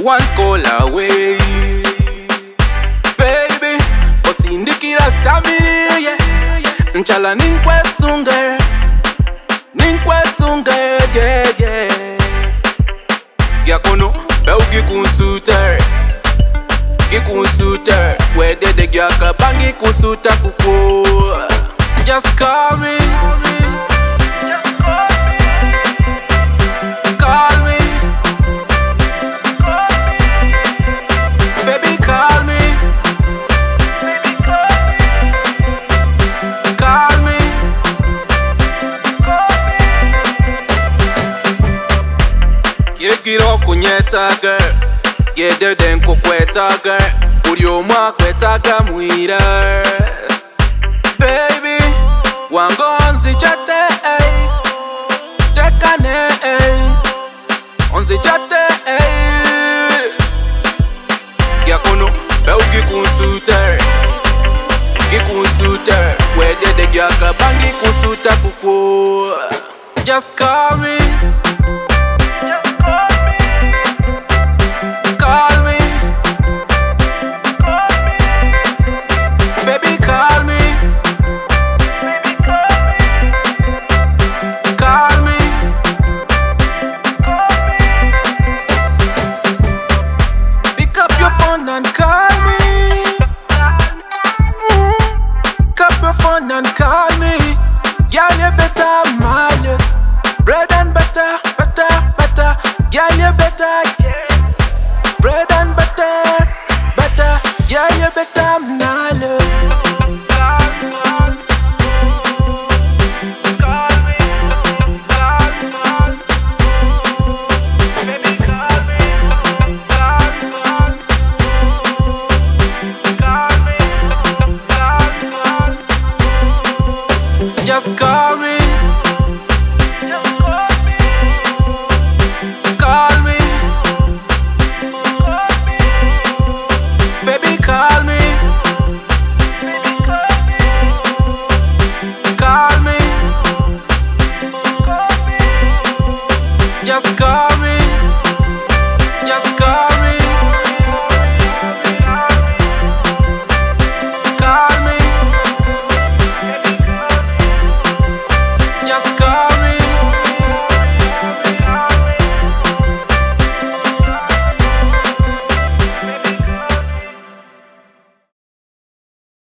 one call away. Baby, osindikira stamina, yeah. Nchala ninkwe sunge, yeah, yeah. Gyakono, beu gikunsuter. Wede de gyaka bangi kunsuta kuko. Just call me. Call me. Baby, call me. Call me. Kigiro kunyeta girl. Yede den kukweta girl. Uri omwa kwetaga mwira. Baby, wangonzi chate, tekane, onzi chate, Gyakono, beu gikunsuter, wede de gyaka bangi kunsuta kuko. Just call me. Call me. Baby, call me. Call me. Pick up your phone and call me. Pick up your phone and